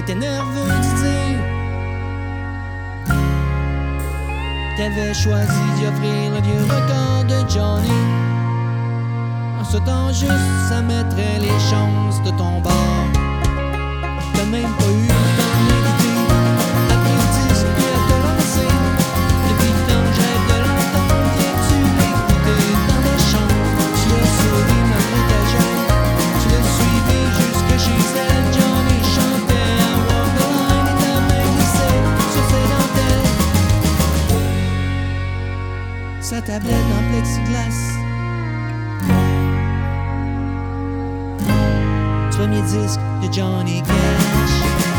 t'étais nerveux d'y dire. T'avais choisi d'y offrir le vieux record de Johnny. En ce temps juste, ça mettrait les chances de ton bord. T'as même pas eu le temps de méditer. Après le disque, tu as te lancé. Depuis le temps, j'rêve de l'entendre. Viens-tu l'écouter dans la chambre? Tu l'as souri malgré ta gêne. Tu l'as suivi jusque chez elle. Johnny chantait à Walk the Line et ta main glissait sur ses dentelles. Sa tablette en plexiglas. Premier disque de Johnny Cash.